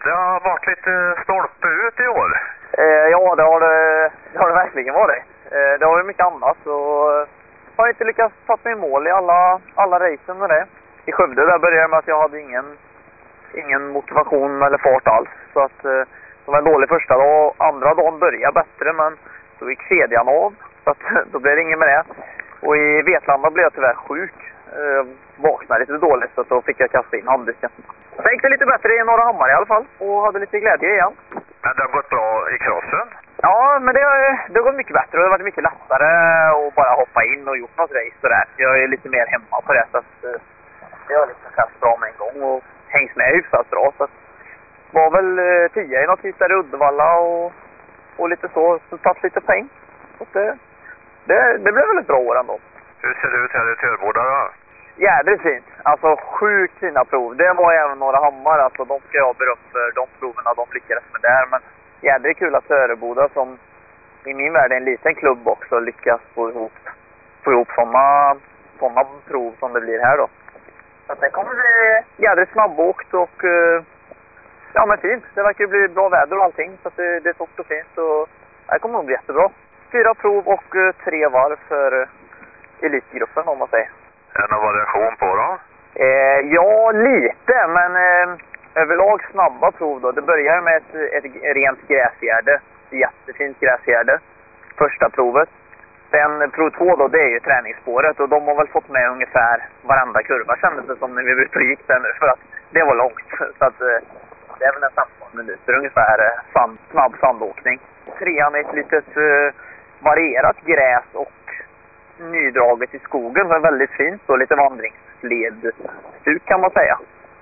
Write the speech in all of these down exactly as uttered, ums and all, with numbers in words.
Det har varit lite stolpe ut i år. Eh, ja, det har det, det har det verkligen varit. Eh, det har ju mycket annat och har inte lyckats ta mig i mål i alla, alla racen med det. I Skövde där började jag med att jag hade ingen, ingen motivation eller fart alls. Så att eh, det var en dålig första dag. Andra dagen började bättre, men så gick kedjan av. Så att då blev det ingen med det. Och i Vetlanda blev jag tyvärr sjuk. Eh, vaknade lite dåligt, så då fick jag kasta in handduken. Sen gick det lite bättre i Norra Hammar i alla fall. Och hade lite glädje igen. Men det har gått bra i crossen? Ja, men det har, det har gått mycket bättre och det har varit mycket lättare att bara hoppa in och gjort något race och där. Jag är lite mer hemma på det, så att eh, det har liksom känts bra med en gång och hängt med hyfsat bra. Så att det var väl eh, tio i något hit där i Uddevalla och, och lite så, så tatt lite poäng. Så det, det, det blev väl ett bra år ändå. Hur ser det ut här i Töreboda då? Jädrigt fint. Alltså sjukt fina prov. Det var även Norra Hammar. Alltså de ska jag ha beröm för. De proverna de lyckades med där. Men jädrigt kul att Töreboda, som i min värld är en liten klubb också, lyckas få ihop, få ihop sådana, sådana prov som det blir här då. Så att det kommer bli jädrigt snabbåkt och ja, men fint. Det verkar ju bli bra väder och allting. Så att det, det är torrt och fint. Och det kommer nog bli jättebra. Fyra prov och tre varv för elitgruppen, om man säger. Är det någon variation på då? Eh, ja, lite, men eh, överlag snabba prov då. Det börjar med ett, ett rent gräsgärde. Jättefint gräsgärde. Första provet. Sen prov två då, det är ju träningsspåret. Och de har väl fått med ungefär varenda kurva, kändes det som när vi var ute och gick där nu. För att det var långt. Så att eh, det är väl en femton minuter ungefär eh, sand, snabb sandåkning. Trean är ett litet eh, varierat gräs och nydraget i skogen, så väldigt fint och lite vandringsledstuk kan man säga.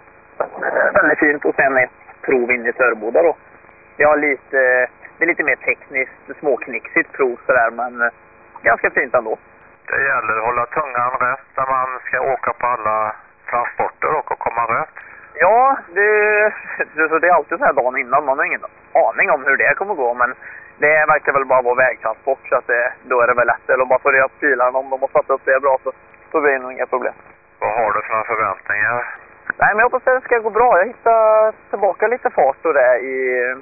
Väldigt fint. Och sen ett prov in i Töreboda då. Det har lite, det är lite mer tekniskt, småknixigt prov sådär, men ganska fint ändå. Det gäller att hålla tungan rätt när man ska åka på alla transporter och komma rätt. Ja, det, så det är alltid så här dagen innan. Man har ingen aning om hur det kommer gå, men det verkar väl bara vara vägtransport, så att det, då är det väl lätt. Eller bara få reda på bilarna, om de har satt upp det bra, så, så blir det nog inga problem. Vad har du för förväntningar? Nej, men jag hoppas att det ska gå bra. Jag hittar tillbaka lite fart och det i,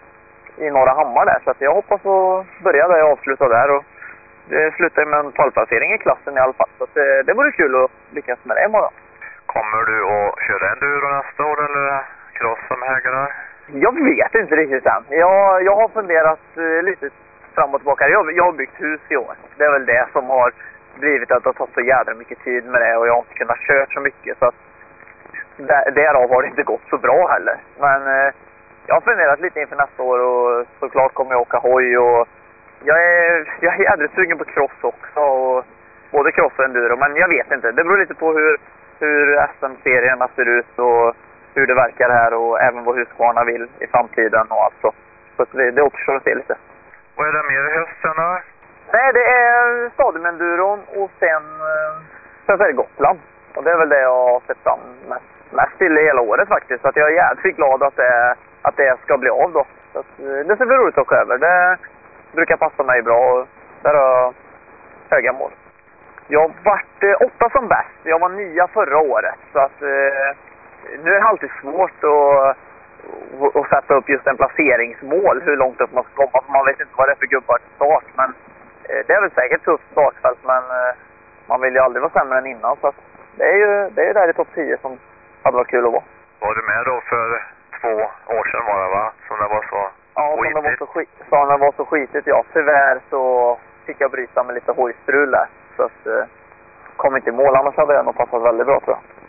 i Norra Hammar där. Så att jag hoppas att börja där och avsluta där. Och det slutar med en pallplacering i klassen i alla fall. Så att det, det vore kul att lyckas med det imorgon. Kommer du att köra enduro nästa år eller cross som hägrar? Jag vet inte riktigt än. Jag, jag har funderat uh, lite fram och tillbaka. Jag, jag har byggt hus i år. Det är väl det som har blivit att det har tagit så jävla mycket tid med det. Och jag har inte kunnat köra så mycket. Så att där, därav har det inte gått så bra heller. Men uh, jag har funderat lite inför nästa år. Och såklart kommer jag åka hoj. Och jag är, jag är jävligt sugen på cross också. Och både cross och enduro. Men jag vet inte. Det beror lite på hur, hur S M-serierna ser ut. Och hur det verkar här, och även vad Husqvarna vill i framtiden och allt så. Så det, det återstår att se lite. Vad är det mer i hösten då? Nej, det är Stadiumenduron och sen, sen så är det Gotland. Och det är väl det jag har sett fram mest, mest till hela året faktiskt. Så att jag är jävligt glad att det, att det ska bli av då. Så att, det ser väl roligt att åka över. Det brukar passa mig bra och där har jag höga mål. Jag har varit eh, åtta som bäst. Jag var nia förra året. Så att eh, nu är det alltid svårt att, att sätta upp just en placeringsmål, hur långt upp man ska komma. Man vet inte vad det är för gubbar till start, men det är väl säkert tufft startfält, men man vill ju aldrig vara sämre än innan. Så det är ju det är där i topp tio som hade varit kul att vara. Var du med då för två år sedan var det, va? Som det var så ja, skitigt? Ja, som det var så, skit, som det var så skitigt, ja. Tyvärr så fick jag bryta med lite hojstrul där. Så att, kom inte i mål, annars hade jag nog passat väldigt bra, tror jag.